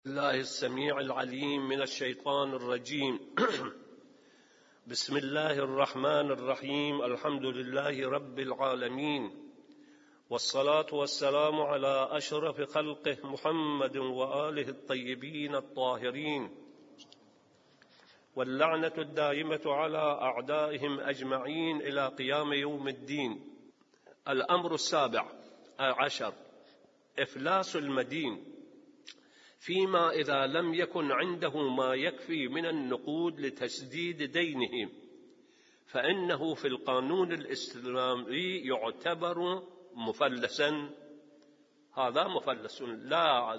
الله السميع العليم من الشيطان الرجيم. بسم الله الرحمن الرحيم. الحمد لله رب العالمين، والصلاة والسلام على أشرف خلقه محمد وآله الطيبين الطاهرين، واللعنة الدائمة على أعدائهم أجمعين إلى قيام يوم الدين. الأمر 17: إفلاس المدين، فيما إذا لم يكن عنده ما يكفي من النقود لتسديد دينه، فإنه في القانون الإسلامي يعتبر مفلسا. هذا مفلس، لا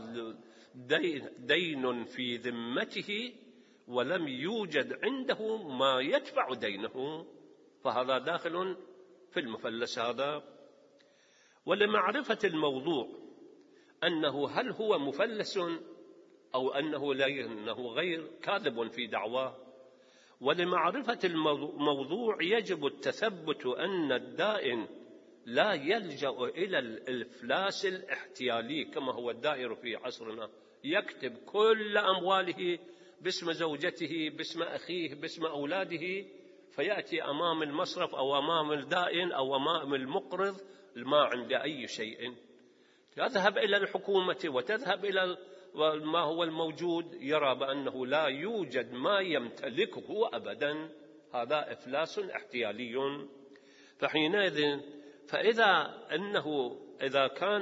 دين في ذمته ولم يوجد عنده ما يدفع دينه، فهذا داخل في المفلس هذا. ولمعرفة الموضوع أنه هل هو مفلس أو أنه غير كاذب في دعواه، ولمعرفة الموضوع يجب التثبت أن الدائن لا يلجأ إلى الإفلاس الاحتيالي كما هو الدائر في عصرنا، يكتب كل أمواله باسم زوجته، باسم أخيه، باسم أولاده، فيأتي أمام المصرف أو أمام الدائن أو أمام المقرض ما عند أي شيء، يذهب إلى الحكومة وتذهب إلى ما هو الموجود، يرى بأنه لا يوجد ما يمتلكه أبدا. هذا إفلاس احتيالي. فحينئذ إذا كان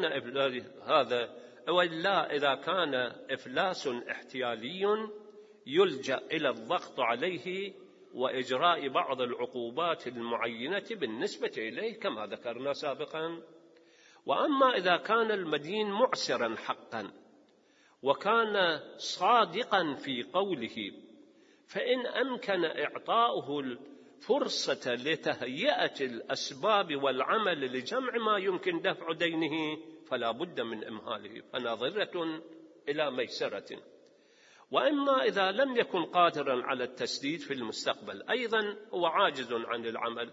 إفلاس احتيالي يلجأ إلى الضغط عليه وإجراء بعض العقوبات المعينة بالنسبة إليه كما ذكرنا سابقا. وأما إذا كان المدين معسرا حقا وكان صادقا في قوله، فإن أمكن إعطاؤه الفرصة لتهيئة الأسباب والعمل لجمع ما يمكن دفع دينه فلا بد من إمهاله، فناظرة إلى ميسرة. وإما إذا لم يكن قادرا على التسديد في المستقبل، أيضا هو عاجز عن العمل،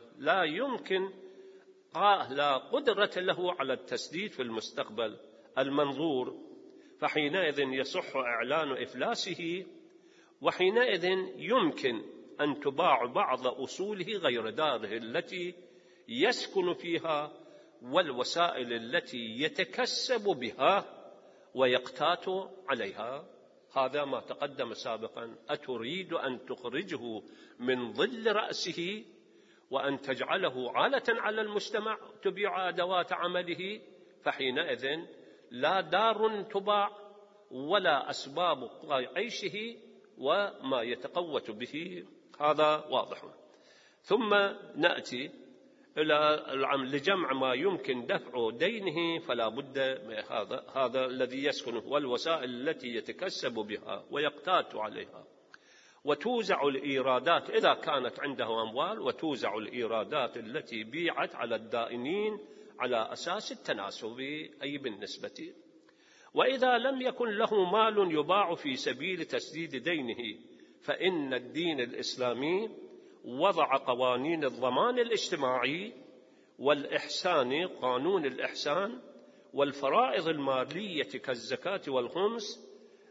لا قدرة له على التسديد في المستقبل المنظور، فحينئذ يصح إعلان إفلاسه، وحينئذ يمكن أن تباع بعض أصوله غير داره التي يسكن فيها والوسائل التي يتكسب بها ويقتات عليها. هذا ما تقدم سابقا. أتريد أن تخرجه من ظل رأسه وأن تجعله عالة على المجتمع تبيع أدوات عمله، فحينئذ لا دار تباع ولا أسباب عيشه وما يتقوت به. هذا واضح. ثم نأتي إلى لجمع ما يمكن دفع دينه فلا بد هذا الذي يسكنه والوسائل التي يتكسب بها ويقتات عليها، وتوزع الإيرادات إذا كانت عنده أموال، وتوزع الإيرادات التي بيعت على الدائنين على أساس التناسب أي بالنسبة. وإذا لم يكن له مال يباع في سبيل تسديد دينه، فإن الدين الإسلامي وضع قوانين الضمان الاجتماعي والإحسان، قانون الإحسان، والفرائض المالية كالزكاة والخمس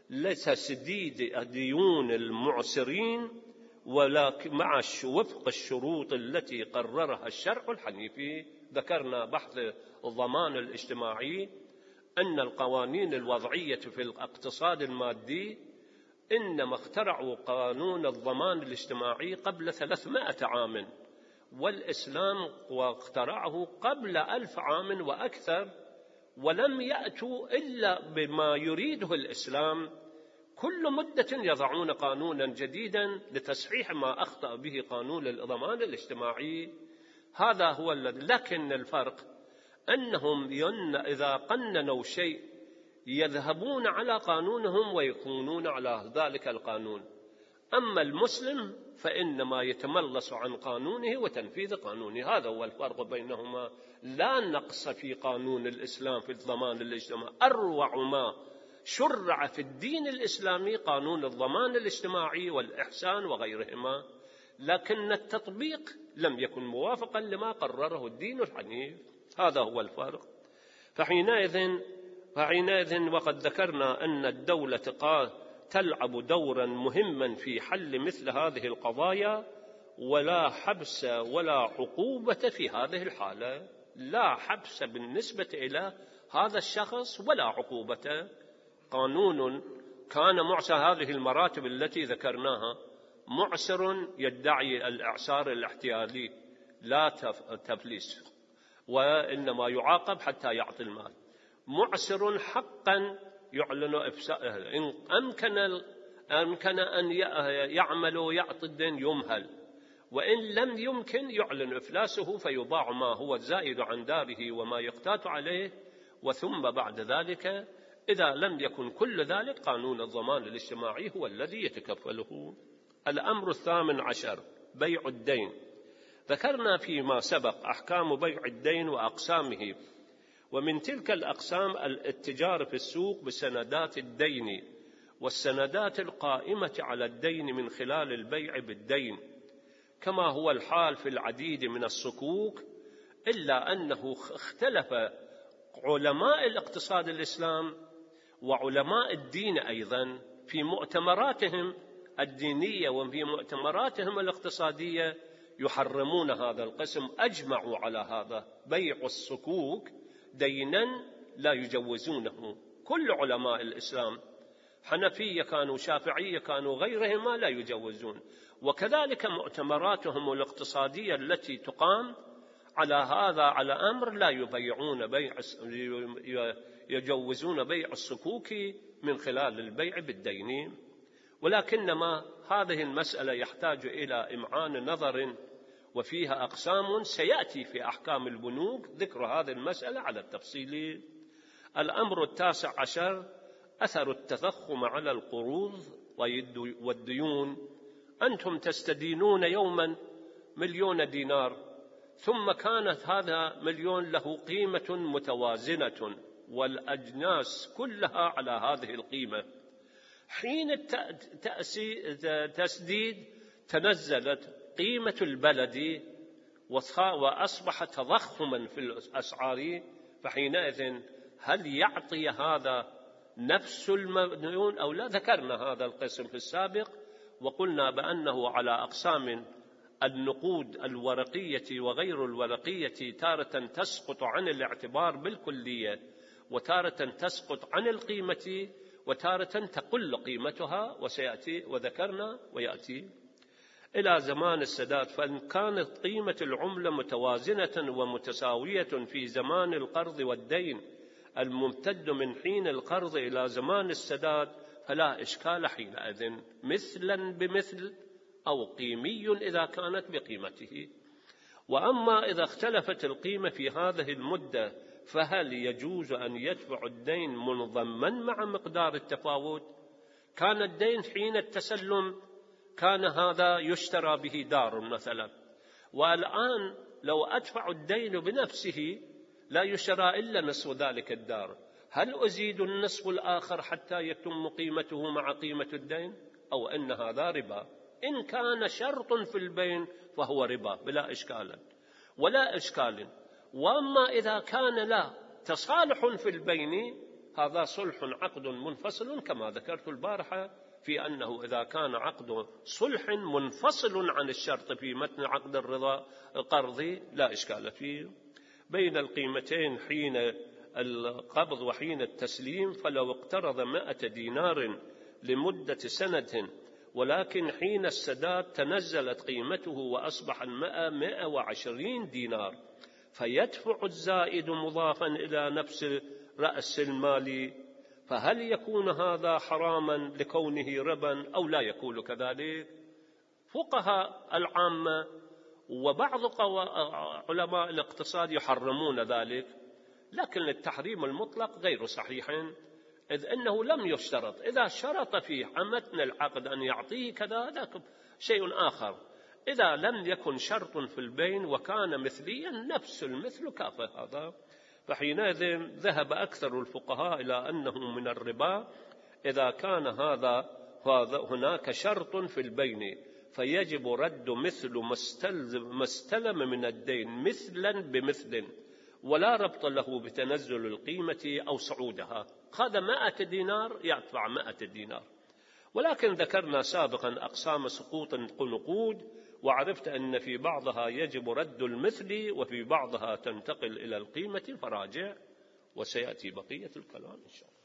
لتسديد ديون المعسرين، ولكن مع وفق الشروط التي قررها الشرع الحنيفي. ذكرنا بحث الضمان الاجتماعي أن القوانين الوضعية في الاقتصاد المادي إنما اخترعوا قانون الضمان الاجتماعي قبل 300 عام، والإسلام اخترعه قبل 1000 عام وأكثر، ولم يأتوا إلا بما يريده الإسلام. كل مدة يضعون قانونا جديدا لتصحيح ما أخطأ به قانون الضمان الاجتماعي. هذا هو الذي، لكن الفرق أنهم إذا قننوا شيء يذهبون على قانونهم ويكونون على ذلك القانون، أما المسلم فإنما يتملص عن قانونه وتنفيذ قانونه. هذا هو الفرق بينهما. لا نقص في قانون الإسلام في الضمان الاجتماعي، أروع ما شرع في الدين الإسلامي قانون الضمان الاجتماعي والإحسان وغيرهما، لكن التطبيق لم يكن موافقا لما قرره الدين الحنيف. هذا هو الفرق. فحينئذ فحينئذ وقد ذكرنا أن الدولة تلعب دورا مهما في حل مثل هذه القضايا، ولا حبس ولا عقوبة في هذه الحالة، لا حبس بالنسبة إلى هذا الشخص ولا عقوبة. قانون كان معسر، هذه المراتب التي ذكرناها، معسر يدعي الإعسار الاحتيالي لا تفليس، وإنما يعاقب حتى يعطي المال. معسر حقا يعلن إفساءه، إن أمكن أن يعمل ويعطي الدين يمهل، وإن لم يمكن يعلن إفلاسه فيضاع ما هو الزائد عن داره وما يقتات عليه. وثم بعد ذلك إذا لم يكن كل ذلك قانون الضمان الاجتماعي هو الذي يتكفله. الأمر 18 بيع الدين. ذكرنا فيما سبق أحكام بيع الدين وأقسامه، ومن تلك الأقسام الاتجار في السوق بسندات الدين والسندات القائمة على الدين من خلال البيع بالدين، كما هو الحال في العديد من الصكوك، إلا أنه اختلف علماء الاقتصاد الإسلام وعلماء الدين أيضا في مؤتمراتهم الدينية وفي مؤتمراتهم الاقتصادية يحرمون هذا القسم، أجمعوا على هذا. بيع الصكوك دينا لا يجوزونه، كل علماء الإسلام، حنفية كانوا، شافعية كانوا، غيرهما لا يجوزون. وكذلك مؤتمراتهم الاقتصادية التي تقام على هذا، على أمر لا يجوزون بيع الصكوك من خلال البيع بالدين. ولكنما هذه المسألة يحتاج إلى إمعان نظر، وفيها أقسام سيأتي في أحكام البنوك ذكر هذه المسألة على التفصيل. الأمر 19 أثر التضخم على القروض والديون. أنتم تستدينون يوما 1,000,000 دينار، ثم كانت هذا 1,000,000 له قيمة متوازنة والأجناس كلها على هذه القيمة. حين التسديد تنزلت قيمة البلد وأصبح تضخما في الأسعار، فحينئذ هل يعطي هذا نفس المديون أو لا؟ ذكرنا هذا القسم في السابق، وقلنا بأنه على أقسام: النقود الورقية وغير الورقية تارة تسقط عن الاعتبار بالكلية، وتارة تسقط عن القيمة، وتارة تقل قيمتها، وسيأتي وذكرنا ويأتي إلى زمان السداد. فإن كانت قيمة العملة متوازنة ومتساوية في زمان القرض والدين الممتد من حين القرض إلى زمان السداد فلا إشكال حينئذ، مثلا بمثل أو قيمي إذا كانت بقيمته. وأما إذا اختلفت القيمة في هذه المدة فهل يجوز أن يدفع الدين منضما مع مقدار التفاوت؟ كان الدين حين التسلم كان هذا يشترى به دار مثلا، والآن لو أدفع الدين بنفسه لا يشترى إلا نصف ذلك الدار، هل أزيد النصف الآخر حتى يتم قيمته مع قيمة الدين، أو أن هذا ربا؟ إن كان شرط في البين فهو ربا بلا إشكال ولا إشكال. وأما إذا كان لا تصالح في البين هذا صلح عقد منفصل، كما ذكرت البارحة في أنه إذا كان عقد صلح منفصل عن الشرط في متن عقد القرض لا إشكال فيه. بين القيمتين حين القبض وحين التسليم، فلو اقترض 100 دينار لمدة سنة، ولكن حين السداد تنزلت قيمته وأصبح 120 دينار، فيدفع الزائد مضافا إلى نفس رأس المال، فهل يكون هذا حراما لكونه ربا أو لا يكون كذلك؟ فقهاء العامة وبعض علماء الاقتصاد يحرمون ذلك، لكن التحريم المطلق غير صحيح، إذ أنه لم يشترط. إذا شرط في متن العقد أن يعطيه كذا هذا شيء آخر، إذا لم يكن شرط في البين وكان مثليا نفس المثل كافة هذا. فحينئذ ذهب أكثر الفقهاء إلى أنه من الربا إذا كان هذا هناك شرط في البين، فيجب رد مثل ما استلم من الدين مثلا بمثل، ولا ربط له بتنزل القيمة أو صعودها. هذا 100 دينار يدفع 100 دينار. ولكن ذكرنا سابقا أقسام سقوط النقود، وعرفت أن في بعضها يجب رد المثل وفي بعضها تنتقل إلى القيمة، فراجع وسيأتي بقية الكلام إن شاء الله.